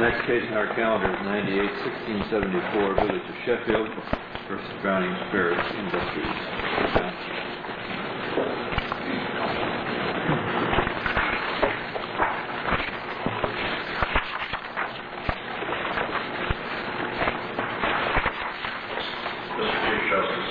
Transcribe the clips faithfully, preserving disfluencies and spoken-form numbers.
next case in our calendar is ninety-eight sixteen seventy-four, Village of Sheffield versus Browning Spirits Industries. Mister Chief Justice,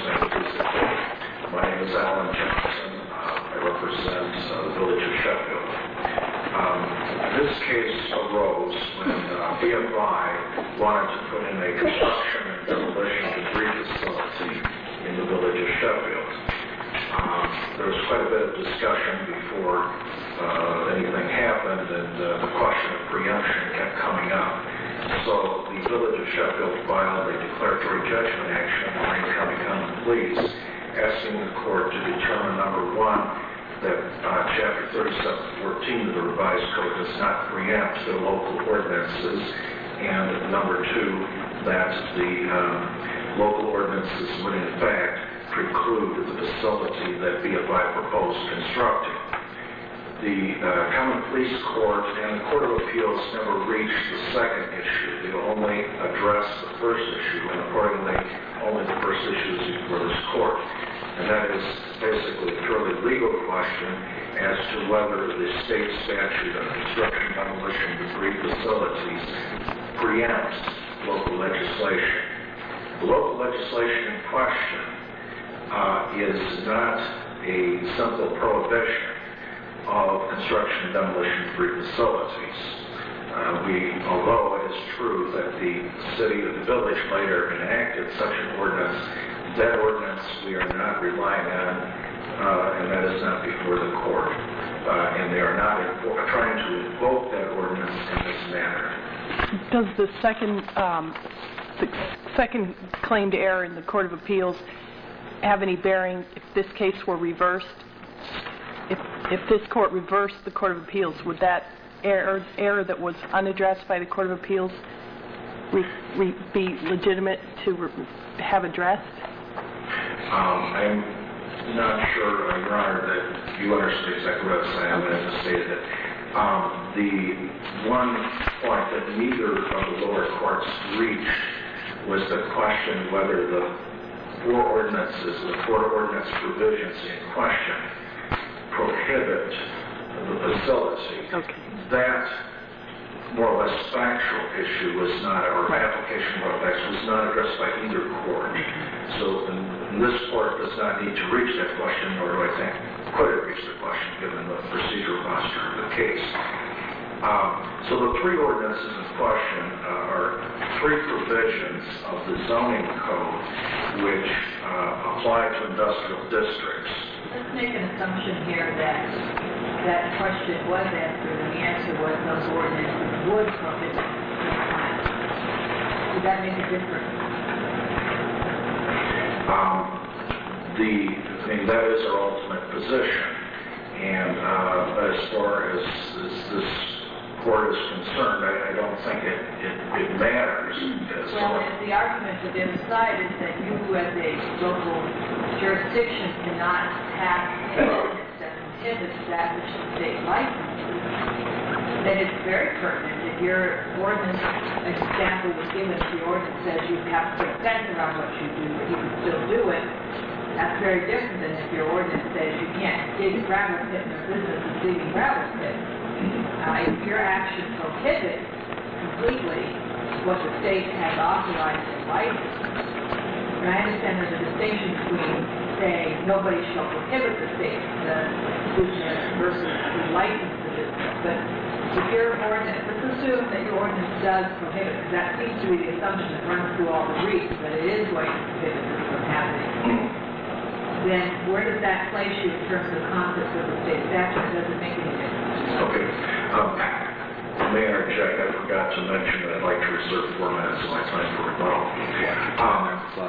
my name is Alan Johnson. Uh, I represent uh, the Village of Sheffield. Um, this case arose when uh, B F I wanted to put in a construction and demolition debris facility in the Village of Sheffield. Um, there was quite a bit of discussion before uh, anything happened, and uh, the question of preemption kept coming up. So the Village of Sheffield filed a declaratory judgment action in Lorraine County Common Pleas, asking the court to determine, number one, that uh, Chapter thirty-seven fourteen of the revised code does not preempt the local ordinances, and number two, that the um, local ordinances would in fact preclude the facility that B F I proposed constructing. The uh, Common Pleas Court and the Court of Appeals never reached the second issue. They only addressed the first issue, and accordingly, only the first issue is before this court. And that is basically a purely legal question as to whether the state statute on construction, demolition, debris facilities preempts local legislation. The local legislation in question uh, is not a simple prohibition of construction and demolition debris facilities. Uh, we, although it is true that the city or the village later enacted such an ordinance, that ordinance we are not relying on, uh, and that is not before the court. Uh, and they are not invo- trying to invoke that ordinance in this manner. Does the second, um, the second claimed error in the Court of Appeals have any bearing if this case were reversed? If, if this court reversed the Court of Appeals, would that error, error that was unaddressed by the Court of Appeals re, re, be legitimate to re, have addressed? Um, I'm not sure, uh, Your Honor, that you understand exactly what I'm saying. I'm going to say that um, the one point that neither of the lower courts reached was the question whether the four ordinances, the four ordinance provisions in question, prohibit the facility. Okay. That more or less factual issue was not, or application of facts was not addressed by either court. So and this court does not need to reach that question, nor do I think could it reach the question given the procedural posture of the case. Um, so the three ordinances in question uh, are three provisions of the zoning code which uh, apply to industrial districts. Let's make an assumption here that that question was answered, and the answer was those ordinances would prohibit this plan. Would that make a difference? Um, the, I mean, that is our ultimate position. And uh, as far as, as this court is concerned, I, I don't think it, it, it matters. Well, if the argument to the other side is that you as a local jurisdiction cannot have an ordinance that prohibits that which the state licenses, then it's very pertinent. If your ordinance, an example was given, if the ordinance says you have to put a fence around what you do, but you can still do it, that's very different than if your ordinance says you can't dig a gravel pit in your business of digging gravel pits. Uh, if your action prohibits completely what the state has authorized in license, and I understand there's a distinction between saying nobody shall prohibit the state the business versus the license the business, but if your ordinance, let's assume that your ordinance does prohibit, because that seems to be the assumption that runs through all the briefs, that it is going to prohibit this from happening, then where does that place you in terms of the concept of the state statute? Does it make any difference? Okay. Um, may I interject? I forgot to mention that I'd like to reserve four minutes of my time for rebuttal. Um,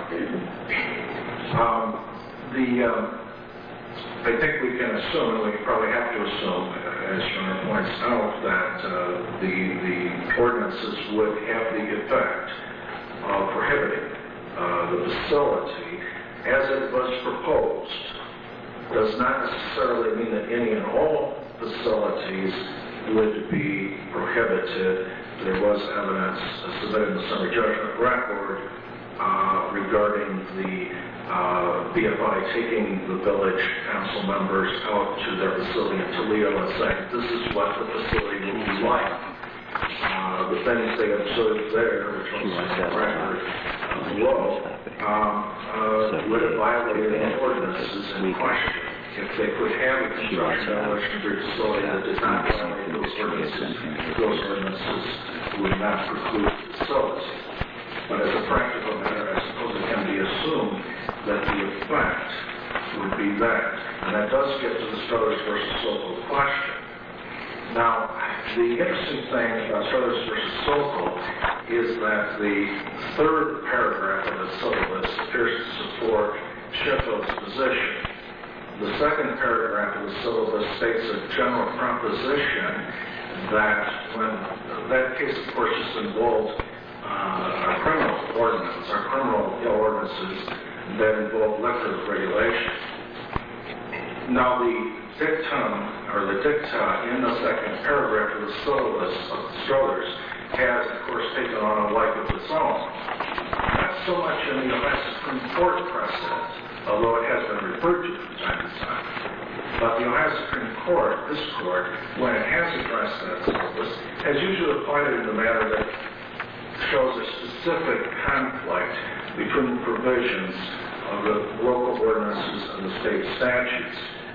um, the, um, I think we can assume, and we probably have to assume, as Senator points out, that uh, the, the ordinances would have the effect of prohibiting uh, the facility as it was proposed. Does not necessarily mean that any and all facilities would be prohibited there was evidence submitted in the summary judgment record uh, regarding the uh, B F I taking the village council members out to their facility in Toledo and saying, this is what the facility will be like. Uh, the things they observed there, which was in the record below, um, uh, would have violated the ordinances in question. If they could have a construction demolition facility that did not violate those ordinances, those ordinances would not preclude the facility. But as a practical matter, I suppose it can be assumed that the effect would be that. And that does get to the Struthers versus Sokol question. Now, the interesting thing about Struthers versus Sokol is that the third paragraph of the syllabus appears to support Sheffield's position. The second paragraph of the syllabus states a general proposition that when that case, of course, just involved uh, our criminal ordinance, our criminal ordinances that involve liquor regulation. Now, the dictum, or the dicta in the second paragraph of the syllabus of Struthers has, of course, taken on a life of its own. Not so much in the Ohio Supreme Court precedent, although it has been referred to from time to time. But the Ohio Supreme Court, this court, when it has addressed that syllabus, has usually applied it in a manner that shows a specific conflict between the provisions of the local ordinances and the state statutes.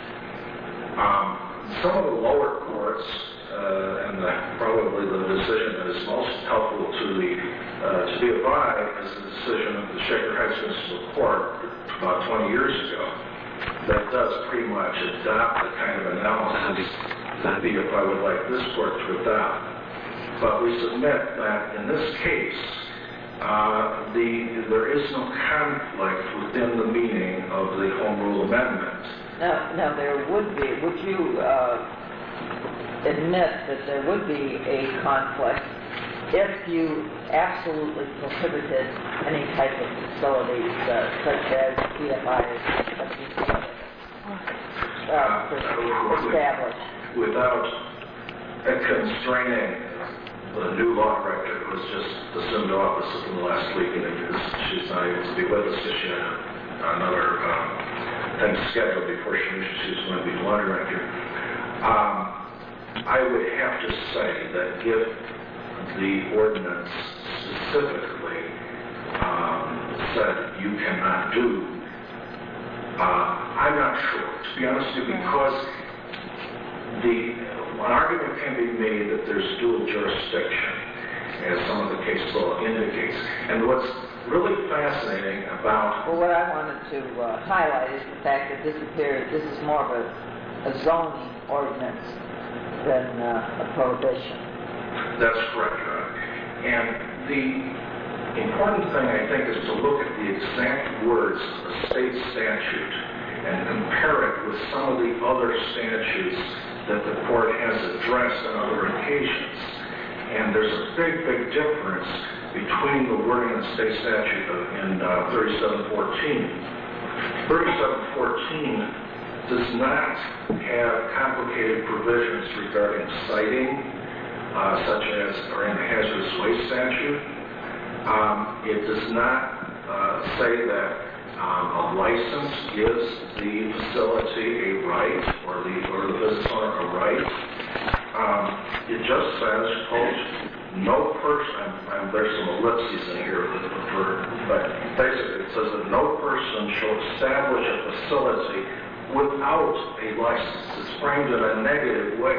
Um, some of the lower courts, uh, and the, probably the decision that is most helpful to the uh, to the abide is the decision of the Shaker Heights Municipal Court about twenty years ago that does pretty much adopt the kind of analysis that the if I would like this court to adopt. But we submit that in this case, uh, the there is no conflict within the meaning of the Home Rule Amendment. Now, now there would be, would you uh, admit that there would be a conflict if you absolutely prohibited any type of facilities uh, such as B F Is uh, established? Without constraining the new law director who was just assumed office within the last week, and she's not able to be with us because she had another um, thing scheduled before she knew she was going to be the law director. Um, I would have to say that if the ordinance specifically um, said you cannot do, uh, I'm not sure, to be honest with you, because the an argument can be made that there's dual jurisdiction, as some of the case law indicates. And what's really fascinating about... Well, what I wanted to uh, highlight is the fact that this appears, this is more of a, a zoning ordinance than uh, a prohibition. That's correct, Ron. And the important thing, I think, is to look at the exact words of the state statute and compare it with some of the other statutes that the court has addressed on other occasions. And there's a big, big difference between the wording of the state statute in uh, thirty-seven fourteen. thirty-seven fourteen does not have complicated provisions regarding citing, uh, such as are in the hazardous waste statute. Um, it does not uh, say that Um, a license gives the facility a right, or the or the business owner a right. Um, it just says, quote, no person, and there's some ellipses in here, for, but basically it says that no person shall establish a facility without a license. It's framed in a negative way.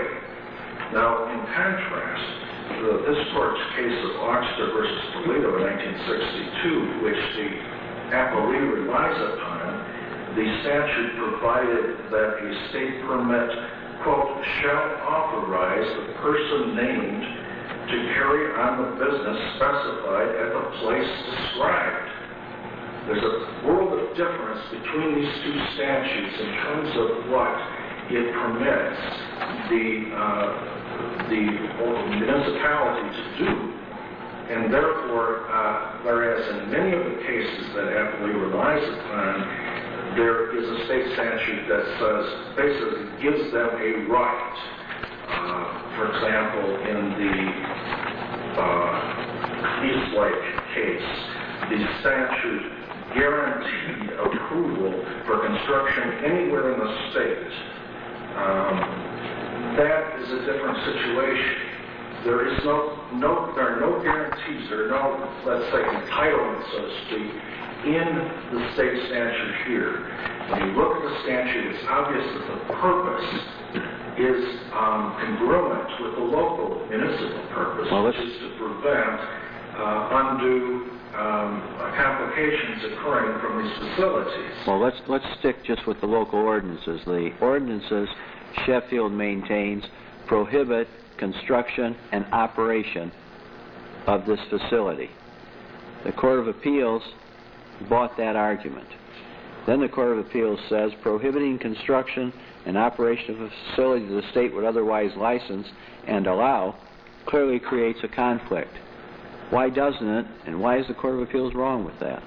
Now, in contrast, the, this court's case of Oxter versus Toledo in nineteen sixty-two, which the appellee relies upon, the statute provided that a state permit, quote, shall authorize the person named to carry on the business specified at the place described. There's a world of difference between these two statutes in terms of what it permits the, uh, the municipality to do. And therefore, uh, whereas in many of the cases that appellee relies upon, there is a state statute that says, basically gives them a right. Uh, for example, in the uh, East Lake case, the statute guaranteed approval for construction anywhere in the state. Um, that is a different situation. There is no, no, there are no guarantees, there are no, let's say, entitlements, so to speak, in the state statute here. When you look at the statute, it's obvious that the purpose is um, congruent with the local municipal purpose, well, which is to prevent uh, undue um, complications occurring from these facilities. Well, let's let's stick just with the local ordinances. The ordinances Sheffield maintains prohibit construction and operation of this facility. The Court of Appeals bought that argument. Then the Court of Appeals says prohibiting construction and operation of a facility the state would otherwise license and allow clearly creates a conflict. Why doesn't it, and why is the Court of Appeals wrong with that?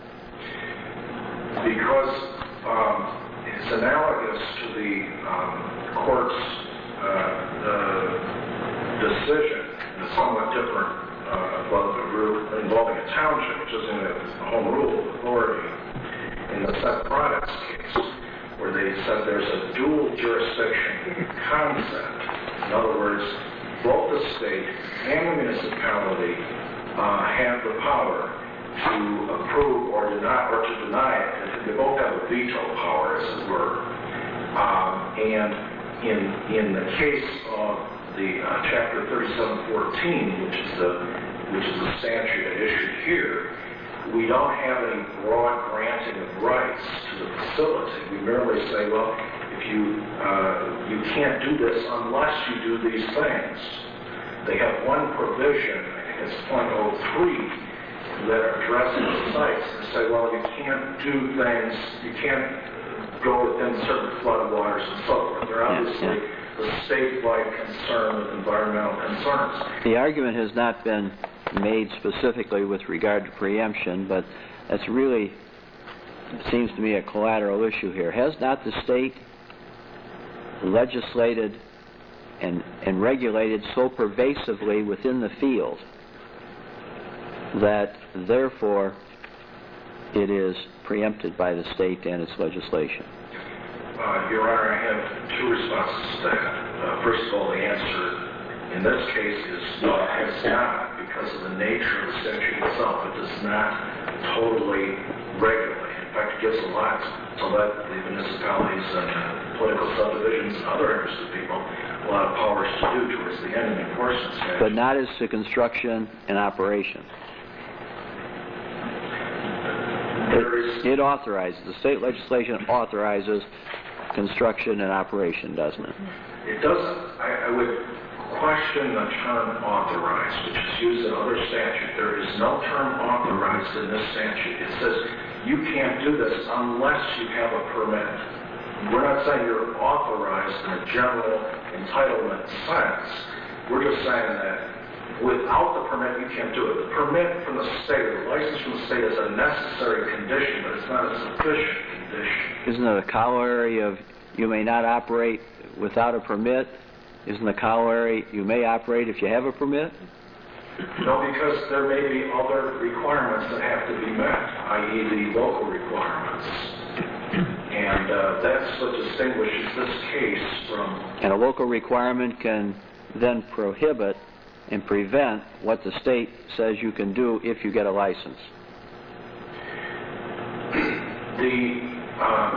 Because um, it's analogous to the um, court's uh, uh, decision in a somewhat different uh, well, the group involving a township, which is in a home rule authority, in the Seth Products case, where they said there's a dual jurisdiction concept. In other words, both the state and the municipality uh, have the power to approve or deny, or to deny it. They both have a veto power, as it were. Um, and in in the case of the uh, Chapter thirty-seven fourteen, which is the which is the statute at issue here, we don't have any broad granting of rights to the facility. We merely say, well, if you uh, you can't do this unless you do these things. They have one provision, I think it's point oh three, that addresses the sites and say, well, you can't do things, you can't go within certain floodwaters and so forth. They're obviously yeah, yeah. the statewide concern with environmental concerns. The argument has not been made specifically with regard to preemption, but that's really, it seems to me, a collateral issue here. Has not the state legislated and, and regulated so pervasively within the field that therefore it is preempted by the state and its legislation? Uh, Your Honor, I have two responses to that. Uh, first of all, the answer in this case is no, it has not, because of the nature of the statute itself. It does not totally regulate. In fact, it gives a lot to let the municipalities and uh, political subdivisions and other interested people a lot of powers to do towards the end of the enforcement statute. But not as to construction and operation. It, it authorizes, the state legislation authorizes construction and operation, doesn't it? It doesn't. I, I would question the term authorized, which is used in other statutes. There is no term authorized in this statute. It says you can't do this unless you have a permit. We're not saying you're authorized in a general entitlement sense. We're just saying that without the permit, you can't do it. The permit from the state, the license from the state is a necessary condition, but it's not a sufficient condition. Isn't it a corollary of you may not operate without a permit? Isn't the corollary you may operate if you have a permit? No, because there may be other requirements that have to be met, that is the local requirements. And uh, that's what distinguishes this case from... And a local requirement can then prohibit and prevent what the state says you can do if you get a license. The, um,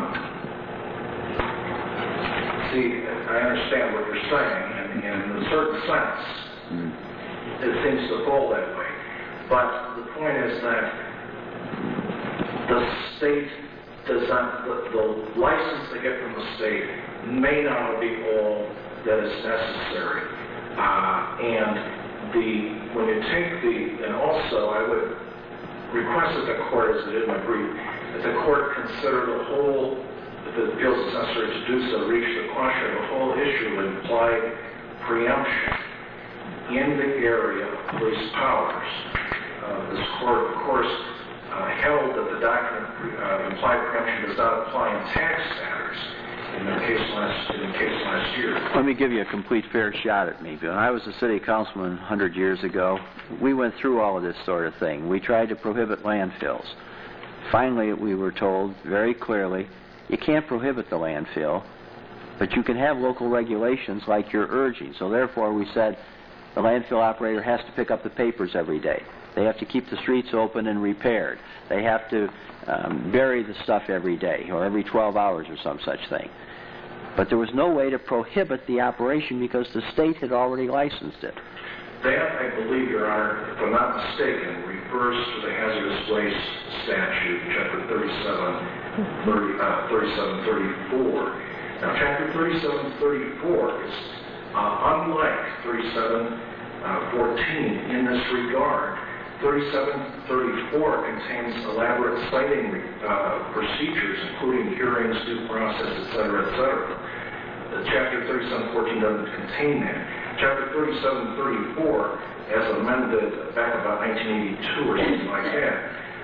see, I understand what you're saying, and, and in a certain sense, mm. it seems to fall that way. But the point is that the state does not, the, the license they get from the state may not be all that is necessary. Uh, and the, when you take the, and also I would request that the court, as I did in my brief, that the court consider the whole, if it feels it's necessary to do so, reach the question of the whole issue of implied preemption in the area of police powers. Uh, this court, of course, uh, held that the doctrine of uh, implied preemption does not apply in tax matters in the case last, in the case last year. Let me me give you a complete fair shot at me. When I was a city councilman one hundred years ago, we went through all of this sort of thing. We tried to prohibit landfills. Finally, we were told very clearly, you can't prohibit the landfill, but you can have local regulations like you're urging. So therefore, we said the landfill operator has to pick up the papers every day. They have to keep the streets open and repaired. They have to um, bury the stuff every day or every twelve hours or some such thing. But there was no way to prohibit the operation because the state had already licensed it. That, I believe, Your Honor, if I'm not mistaken, refers to the hazardous waste statute, Chapter thirty-seven, thirty, uh, thirty-seven thirty-four. Now, Chapter thirty-seven thirty-four is uh, unlike thirty-seven fourteen in this regard. thirty-seven thirty-four contains elaborate citing uh, procedures, including hearings, due process, et cetera, et cetera. The Chapter thirty-seven fourteen doesn't contain that. Chapter thirty-seven thirty-four, as amended back about nineteen eighty-two or something like that,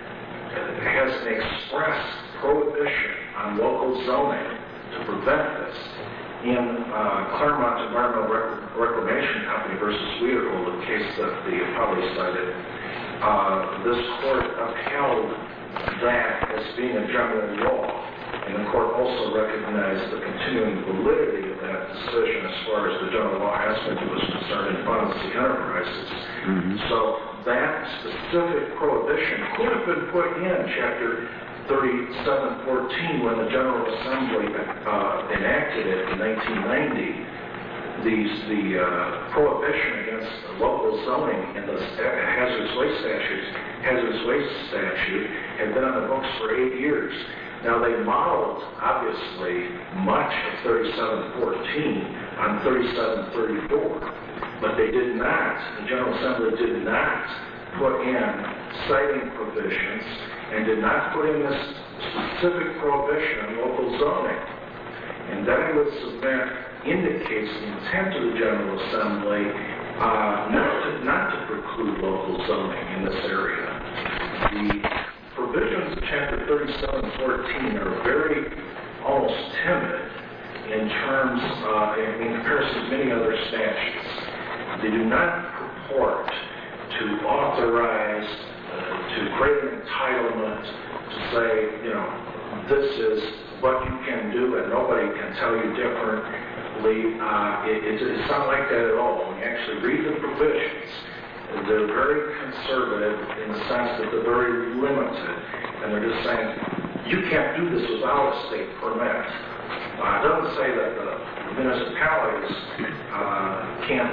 has an express prohibition on local zoning to prevent this. In uh, Claremont Environmental Rec- Reclamation Company versus Weirhold, the case that the appellee cited, uh, this court upheld that as being a general law. And the court also recognized the continuing validity of that decision as far as the general law aspect was concerned in Pharmacy Enterprises. Mm-hmm. So that specific prohibition could have been put in Chapter thirty-seven fourteen when the General Assembly uh, enacted it in nineteen ninety. These, the uh, prohibition against local zoning in the hazardous waste statutes, hazardous waste statute had been on the books for eight years. Now, they modeled, obviously, much of thirty-seven fourteen on thirty-seven thirty-four, but they did not, the General Assembly did not put in citing provisions and did not put in this specific prohibition on local zoning. And that, I would submit, indicates the intent of the General Assembly uh, not, to, not to preclude local zoning in this area. The provisions of Chapter thirty-seven fourteen are very, almost timid in terms, uh, in, in comparison to many other statutes. They do not purport to authorize, uh, to create an entitlement to say, you know, this is what you can do and nobody can tell you differently. Uh, it, it, it's not like that at all. When you actually read the provisions, they're very conservative in the sense that they're very limited, and they're just saying, you can't do this without a state permit. Uh, it doesn't say that the municipalities uh, can't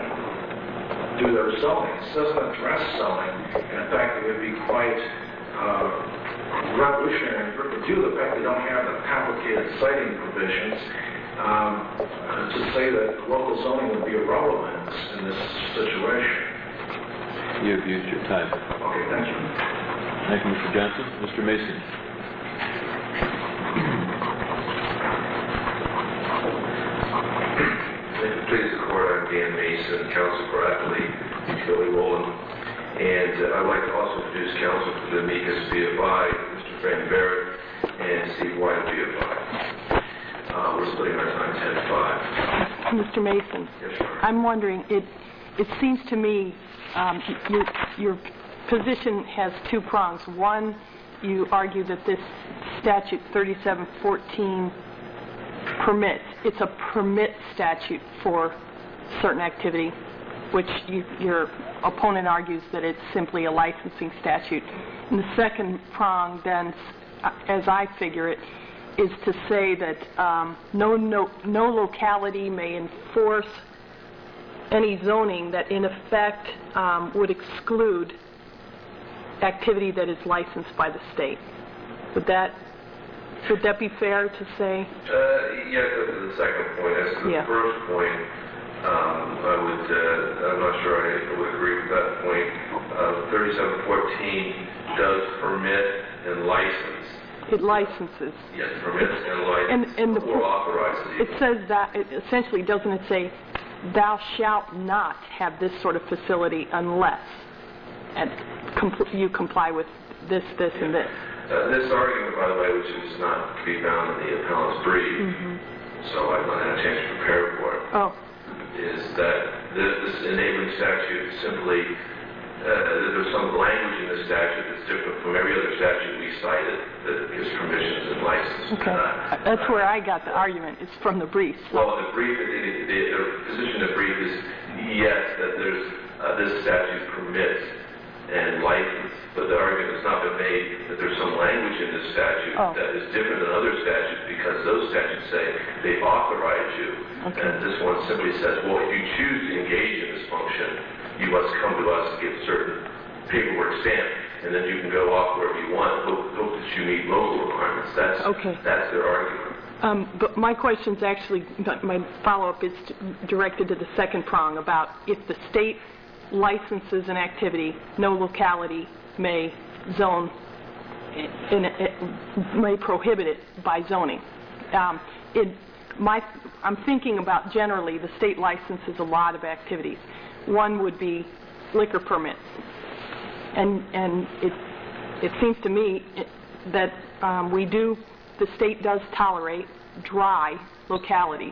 do their zoning. It doesn't address zoning, and in fact, it would be quite uh, revolutionary to do the fact they don't have the complicated citing provisions um, to say that local zoning would be irrelevant in this situation. You've used your time. Okay, thank you. Thank you, Mister Johnson. Mister Mason. Please the court, I'm Dan Mason, counsel for Appellee Billy Rowland. And uh, I'd like to also introduce counsel for the amicus B F I, Mister Frank Barrett, and Steve White, B F I. Uh, we're splitting our time ten to five. Mister Mason, Yes, sir. I'm wondering, it, it seems to me Um, your, your position has two prongs. One, you argue that this statute thirty-seven fourteen permits. It's a permit statute for certain activity, which you, your opponent argues that it's simply a licensing statute. And the second prong, then, as I figure it, is to say that um, no, no, no locality may enforce any zoning that in effect um, would exclude activity that is licensed by the state. Would that would that be fair to say? Uh, yeah, to the second point. As to the Yeah. first point, um, I would, uh, I'm not sure I would agree with that point. Uh, thirty-seven fourteen does permit and license. It licenses. Yes, permits and license, And, and the, or authorizes it even. says that, it essentially, doesn't it say, thou shalt not have this sort of facility unless and compl- you comply with this, this, and this. Uh, this argument, by the way, which is not to be found in the appellant's brief, Mm-hmm. so I've not had a chance to prepare for it. Oh, is that the- this enabling statute simply, uh, there's some language in the statute that's different from every other statute we cited that gives permissions and licenses. Okay. Uh, That's where I got the argument. It's from the briefs. Well, the brief, the, the, the position of the brief is yes, that there's, uh, this statute permits and license, but the argument has not been made that there's some language in this statute Oh. that is different than other statutes because those statutes say they authorize you. Okay. And this one simply says, well, if you choose to engage in this function, you must come to us and get certain paperwork stamped, and then you can go off wherever you want, hope, hope that you meet local requirements. That's, Okay. that's their argument. Um, but my question's actually, my follow-up is directed to the second prong about if the state licenses an activity, no locality may zone, and it may prohibit it by zoning. Um, it, my, I'm thinking about generally the state licenses a lot of activities. One would be liquor permits, and and it it seems to me it, that um, we do, the state does tolerate dry localities.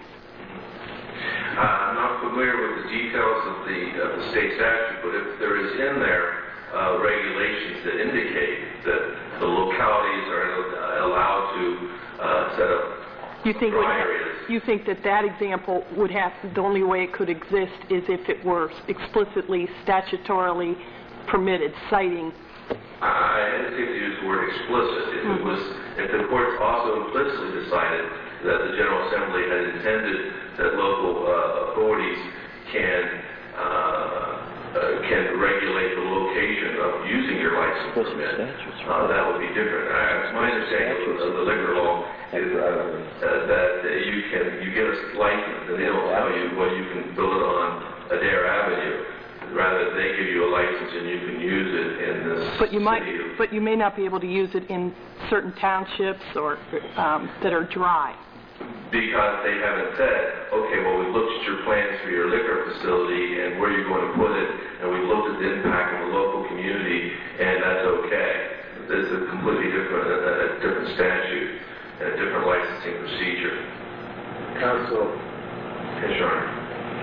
Uh, I'm not familiar with the details of the, of the state statute, but if there is in there uh, regulations that indicate that the localities are uh, allowed to uh, set up You think would dry ha- areas. you think that that example would have, the only way it could exist is if it were explicitly statutorily permitted, citing. I hesitate to use the word explicit. If it was, if the court also implicitly decided that the General Assembly had intended that local uh, authorities can uh, uh, can regulate the location of using your license permit, uh, that would be different. Uh, my understanding of the liquor law is uh, uh, that uh, you can you get a license and they don't tell you well you can build it on Adair Avenue. Rather, they give you a license and you can use it in this But you might, city of- but you may not be able to use it in certain townships or um, that are dry. because they haven't said, okay, well, we looked at your plans for your liquor facility and where you're going to put it, and we looked at the impact on the local community, and that's okay. This is a completely different, a, a different statute and a different licensing procedure. Council, Yes, Your Honor.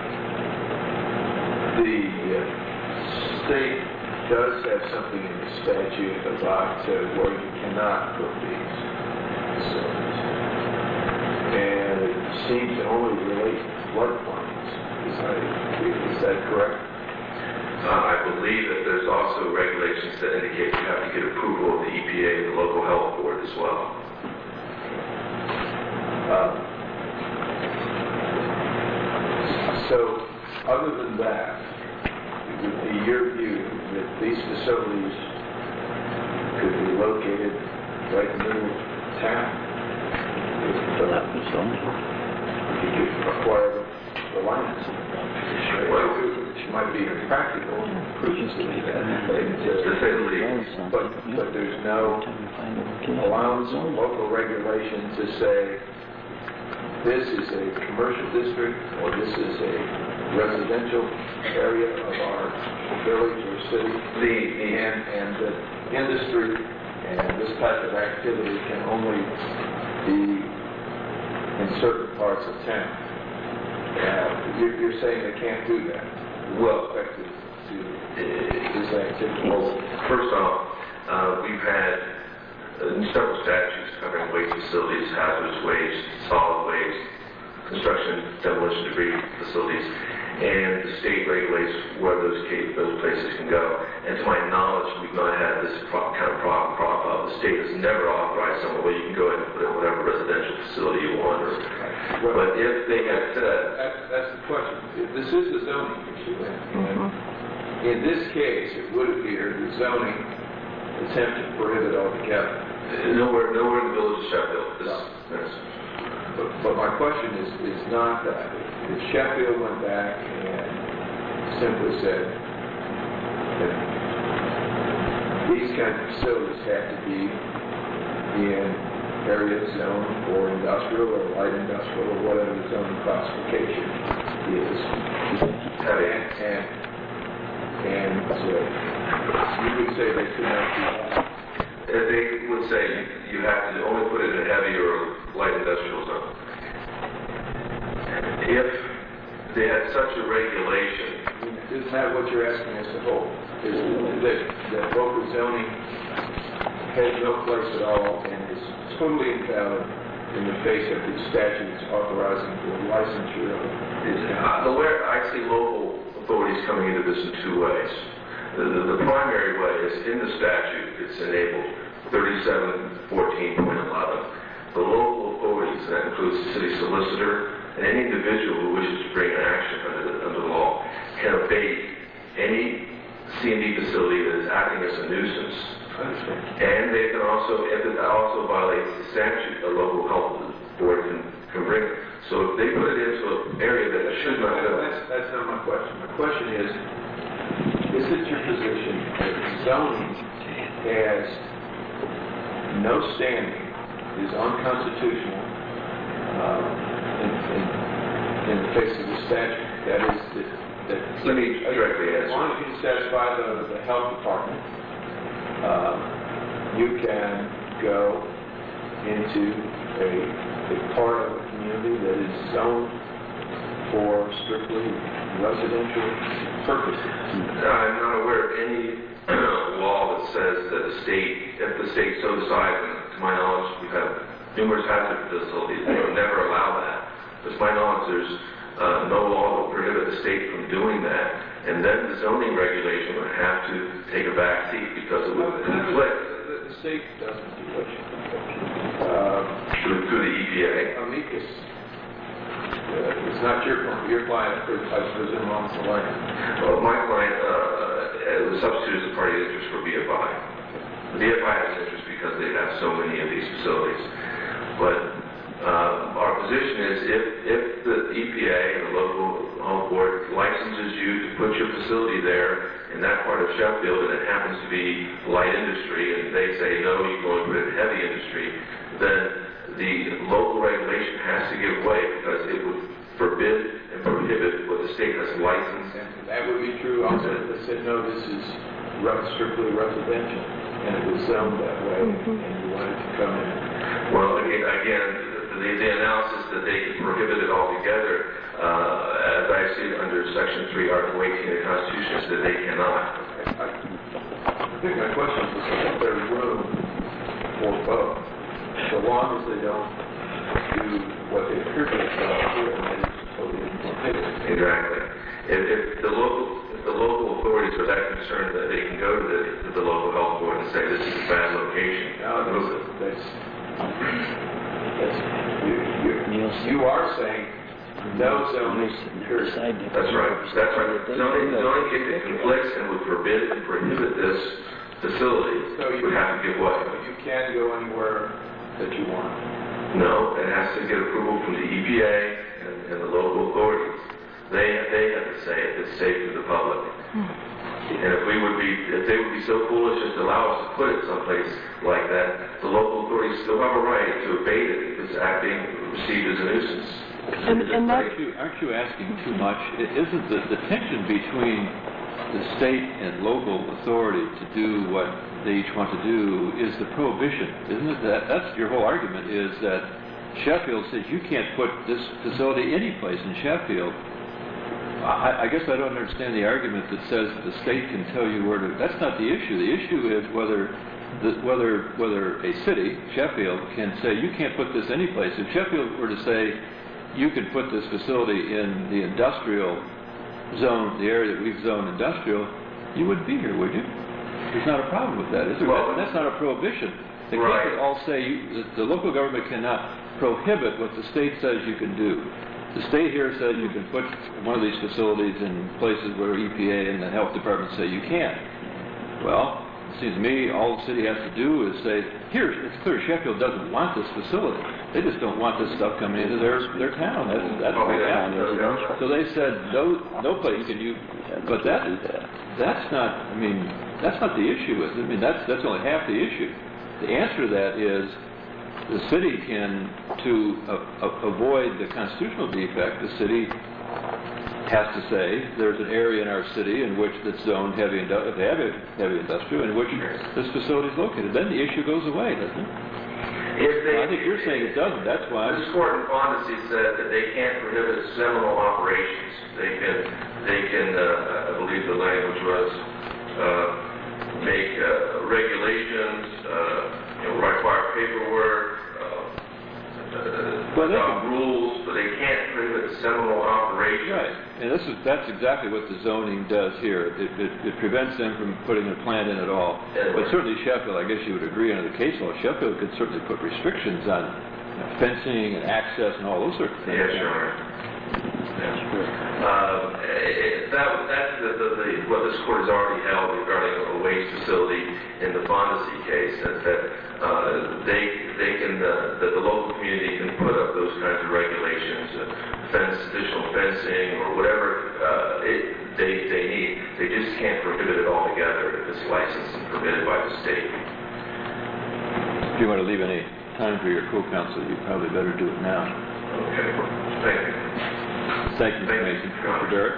the uh, state does have something in the statute about uh, where you cannot put these facilities. And it seems to only relate to floodplains. Is that, is that correct? Uh, I believe that there's also regulations that indicate you have to get approval of the E P A and the local health board as well. Uh, So, other than that, it would be your view that these facilities could be located right in the middle of town? If you could acquire the lands, which might be impractical, To say the least. but, but there's no allowance or local regulation to say this is a commercial district or this is a residential area of our village or city. The, the, And, and the industry and this type of activity can only be in certain parts of town. Uh, you're, you're saying they can't do that. Well, effective to this activity. Well, first off, uh, we've had uh, several statutes covering waste facilities, hazardous waste, solid waste, construction, demolition debris facilities, and the state regulates where those, case, those places can go. And to my knowledge, we've not had this pro- kind of problem crop up. The state has never authorized someone, well, you can go ahead and put in whatever residential facility you want. Or, Well, but if they had said, That's, that's the question. This is the zoning issue, and in this case, it would appear the zoning attempted to prohibit altogether. nowhere, nowhere in the village of Sheffield, this, this But, but my question is, is not that. If Sheffield went back and simply said that these kinds of facilities have to be in areas zoned for industrial or light industrial or whatever the zoning classification is, and, and, and so you would say they could not do that. Uh, they would say you, you have to only put it in heavy or light industrial zone. If they had such a regulation. Isn't that what you're asking us to hold? Is that, that local zoning has no place at all and is totally invalid in the face of the statutes authorizing the licensure of Uh, the way I see local authorities coming into this in two ways. The, the, the primary way is in the statute, it's enabled thirty-seven fourteen point eleven. The local authorities, and that includes the city solicitor and any individual who wishes to bring an action under the, under the law, can abate any C and D facility that is acting as a nuisance. And they can also, if it also violates the statute, a local health board can, can bring it. So if they put it into an area that it should not go. That's, that's not my question. My question is, is it your position that zoning has no standing, is unconstitutional uh, in, in, in the face of the statute? That is, that, that Let me directly as answer. long as you can satisfy the, the health department, uh, you can go into a, a part of a community that is zoned for strictly residential purposes. I'm not aware of any law that says that the state, if the state so decides, and to my knowledge, we've had numerous hazard facilities, they would never allow that. But to my knowledge, there's uh, no law that would prohibit the state from doing that. And then the zoning regulation would have to take a back seat because it would conflict. The, the state doesn't do what you uh, through, through the E P A. Amicus. Uh, it's not your your client, I presume, owns the land. Well, my client uh, was substituted as a party interest for B F I. The B F I has interest because they have so many of these facilities. But uh, our position is if, if the E P A and the local home board licenses you to put your facility there in that part of Sheffield and it happens to be light industry and they say no, you can only put it in heavy industry, then the local regulation has to give way because it would forbid and prohibit what the state has licensed. And that would be true also if they said, no, this is re- strictly residential, and it was zoned that way, Mhm. and you wanted to come in. Well, again, again the, the analysis that they can prohibit it altogether, uh, as I see it under Section three, Article eighteen of the Constitution, is that they cannot. I, I think my question is if there's room for both, so long as they don't do what they appear to do, and that is totally prohibited. Exactly. If, if the local if the local authorities are that concerned that they can go to the, to the local health board and say this is a bad location. Now, that's, that's, that's you, you, you are saying no zoning. period. That's right. That's right. Zoning, zoning if it conflicts and would forbid and prohibit this facility, So you would have to give way. You can go anywhere that you want. No, it has to get approval from the E P A and, and the local authorities. They they have to say if it's safe to the public. And if we would be, if they would be so foolish as to allow us to put it someplace like that, the local authorities still have a right to abate it if it's acting received as a nuisance. And, and that's, Aren't you, aren't you asking too much? I- Isn't the, the tension between the state and local authority to do what they each want to do is the prohibition, isn't it? That, that's your whole argument is that Sheffield says you can't put this facility any place in Sheffield. I, I guess I don't understand the argument that says that the state can tell you where to. That's not the issue. The issue is whether the, whether whether a city, Sheffield, can say you can't put this any place. If Sheffield were to say you can put this facility in the industrial zone, the area that we've zoned industrial, you wouldn't be here, would you? There's not a problem with that, is there? Well, That's not a prohibition. They right. can't all say you, the, the local government cannot prohibit what the state says you can do. The state here says you can put one of these facilities in places where E P A and the health department say you can't. Well, it seems to me all the city has to do is say, here, it's clear Sheffield doesn't want this facility. They just don't want this stuff coming into their their town. That's, that's Oh, what yeah. happened. So they said, no, no place can you, but that, that's not, I mean, that's not the issue. Is it? I mean, that's, that's only half the issue. The answer to that is the city can, to uh, uh, avoid the constitutional defect, the city has to say there's an area in our city in which that's zoned heavy, indu- heavy, heavy industrial, in which this facility is located. Then the issue goes away, doesn't it? If they, I think you're saying it doesn't, that's why. This court in Fondesi said that they can't prohibit seminal operations. They can, they can, uh, I believe the language was, uh, make uh, regulations, uh, you know, require paperwork, uh, uh, Well, they adopt can- rules, but they can't prohibit seminal operations. Right, and this is, that's exactly what the zoning does here. It, it, it prevents them from putting a plant in at all. But certainly Sheffield, I guess you would agree under the case law, Sheffield could certainly put restrictions on fencing and access and all those sorts of things. Yes, Your Honor. Uh, it, that, that's the, the, the, what this court has already held regarding a waste facility in the Fondesi case, that, that uh, they, they can, uh, that the local community can put up those kinds of regulations, uh, fence, additional fencing, or whatever uh, it, they, they need. They just can't prohibit it altogether if it's licensed and permitted by the state. If you want to leave any time for your co-counsel, you probably better do it now. Okay, thank you. Thank you, Mister Thank you, Mason. Your Honor. Mister Barrett?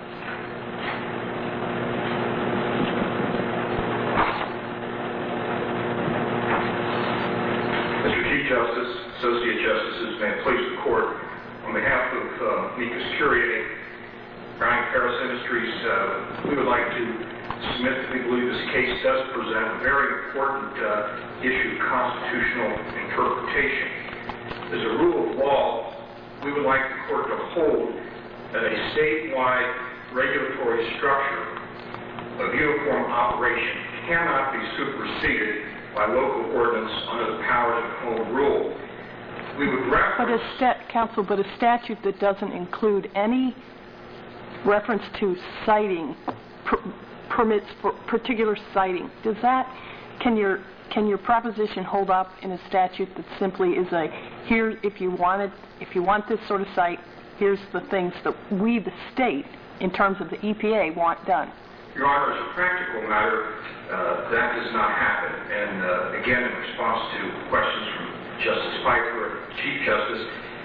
Mister Chief Justice, Associate Justices, may it please the Court, on behalf of uh, Amicus Curiae, Brian Paris Industries, uh, we would like to submit that we believe this case does present a very important uh, issue of constitutional interpretation. As a rule of law, we would like the Court to hold that a statewide regulatory structure of uniform operation cannot be superseded by local ordinance under the powers of home rule. We would But a reference... stat, counsel, but a statute that doesn't include any reference to citing, per, permits for particular citing, does that, can your, can your proposition hold up in a statute that simply is a, here, if you wanted, if you want this sort of site, here's the things that we, the state, in terms of the E P A, want done? Your Honor, as a practical matter, uh, that does not happen. And uh, again, in response to questions from Justice Pfeiffer, Chief Justice,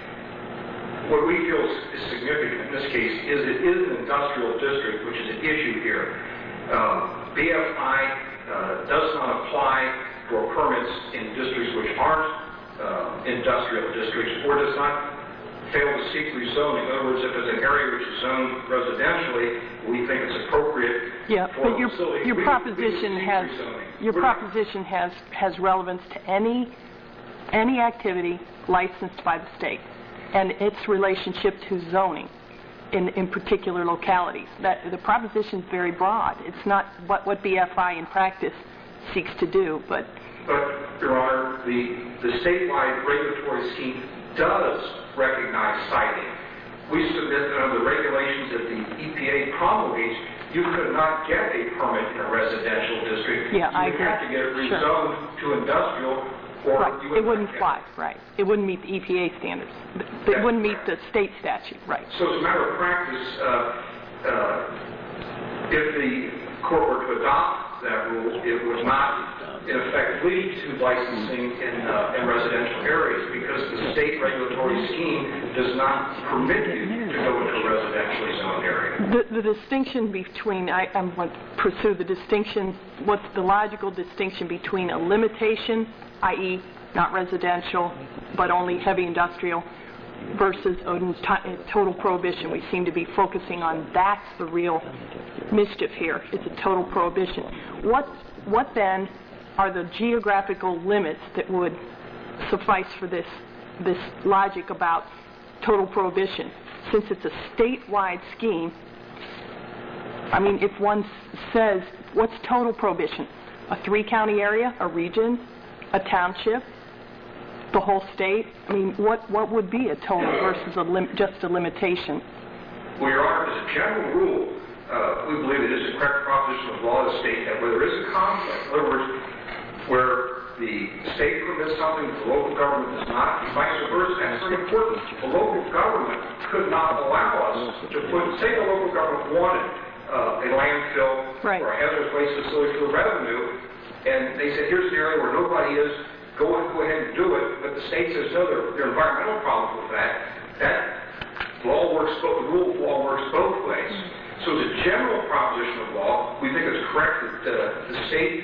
what we feel is, is significant in this case is it is an industrial district, which is an issue here. Um, B F I uh, does not apply for permits in districts which aren't uh, industrial districts, or does not fail to seek rezoning. In other words, if it's an area which is zoned residentially, we think it's appropriate Yeah, for but your, a facility. your We- proposition we seek has, rezoning. your We're- proposition has, has relevance to any, any activity licensed by the state and its relationship to zoning in, in particular localities. That, the proposition is very broad. It's not what, what B F I in practice seeks to do, but But, Your Honor, the, the statewide regulatory scheme does recognize siting. We submit that under the regulations that the E P A promulgates, you could not get a permit in a residential district. Yeah, I You would agree. have to get it Sure. rezoned to industrial, or right, you would it wouldn't not get fly, right. It wouldn't meet the E P A standards. It That's wouldn't meet the correct. state statute, right. So as a matter of practice, uh, uh, if the court were to adopt that rule, it would not, in effect, lead to licensing in, uh, in residential areas, because the state regulatory scheme does not permit you to go into a residentially zoned area. The, the distinction between, I, I'm going to pursue the distinction, what's the logical distinction between a limitation, that is not residential, but only heavy industrial, versus a t- total prohibition. We seem to be focusing on that's the real mischief here. It's a total prohibition. What, what then are the geographical limits that would suffice for this, this logic about total prohibition? Since it's a statewide scheme, I mean, if one s- says, what's total prohibition? A three-county area, a region, a township, the whole state? I mean, what, what would be a total versus a lim- just a limitation? Well, Your Honor, as a general rule, uh, we believe it is a correct proposition of law of the state that where there is a conflict, in other words, where the state permits something the local government does not, and vice versa, and it's very important. The local government could not allow us to put, say the local government wanted uh, a landfill Right. or a hazardous waste facility for revenue, and they said, here's an area where nobody is, go, go ahead and do it, but the state says, no, there, there are environmental problems with that. That law works, both, the rule of law works both ways. So as a general proposition of law, we think it's correct that uh, the state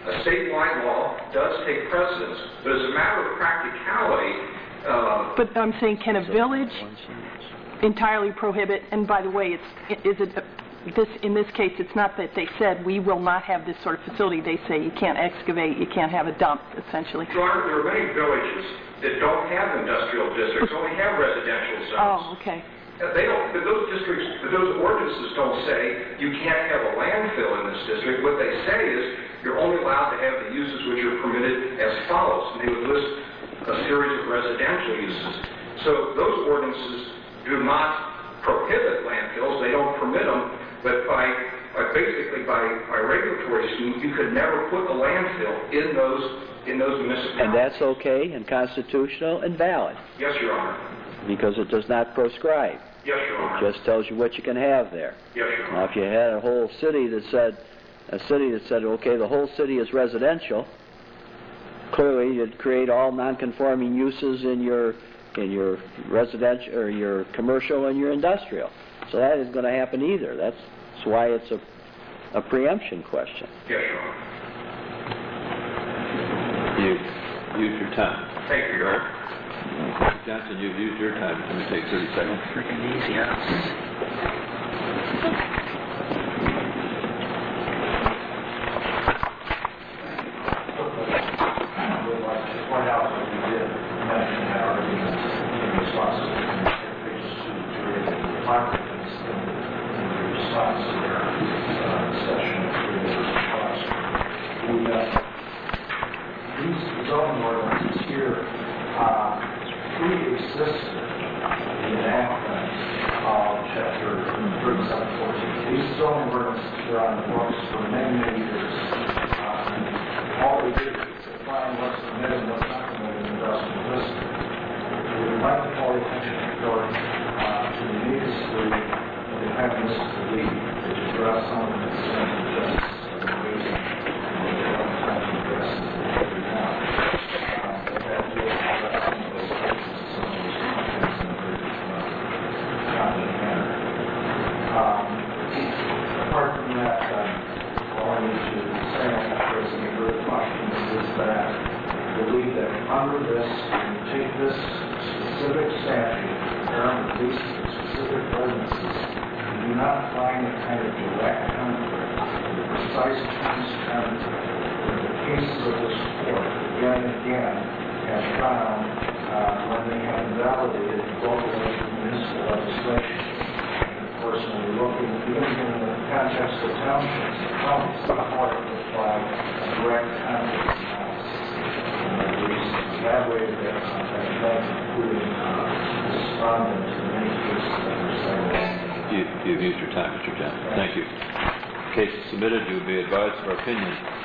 a statewide law does take precedence, but as a matter of practicality, uh, But I'm saying, can a village entirely prohibit, and by the way, it's, is it, this, in this case, it's not that they said, we will not have this sort of facility. They say you can't excavate, you can't have a dump, essentially. Your Honor, there are many villages that don't have industrial districts, only have residential zones. Oh, okay. Uh, They don't, but those districts, but those ordinances don't say you can't have a landfill in this district. What they say is you're only allowed to have the uses which are permitted as follows. And they would list a series of residential uses. So those ordinances do not prohibit landfills. They don't permit them. But by, by basically by, by regulatory scheme, you could never put a landfill in those in those municipalities. And that's okay and constitutional and valid, Yes, Your Honor. because it does not prescribe. Yes, Your It Honor. just tells you what you can have there. Yes, Your Honor. Now, if you had a whole city that said, a city that said, okay, the whole city is residential, clearly you'd create all non-conforming uses in your in your residential or your commercial and your industrial. So that isn't going to happen either. That's, that's why it's a a preemption question. Yes, Your Honor. You've used your time. Thank you, Your Honor. Mister Johnson, you've used your time. Let me take thirty seconds. Freaking easy, huh? I would like to point out that we did mention that argument in response to pages two to three of the documents in the response to their uh, discussion of the response. We, uh, these zoning ordinances here uh, pre-existed the enactment of chapter thirty-seven fourteen. These zoning ordinances were on the books for many, many years. Uh, all they did is define what's permitted and what's not permitted in industrial district. We would like to call the attention of the court uh, to the needlessly independence of the league to address some of the concerns of justice and raising and we don't have time to address them right now. Uh, but that will address some of those cases and some of those contents in a very uh, competent manner. Um, apart from that, um, all I need to say on that President Ruth Washington is that I believe that under this, when you take this specific statute, term of these specific ordinances, you do not find a kind of direct conflict, the precise terms of conflict, that the cases of this court again and again have found uh, when they have invalidated local and municipal legislation. Of course, when we're looking, even in the context of townships, the counties, the court will apply a direct conflict analysis. And I believe that way that uh, that does including uh, respondent to many cases that were cited. You, you've used your time, Mister Johnson. Thank you. Case is submitted. You will be advised of our opinion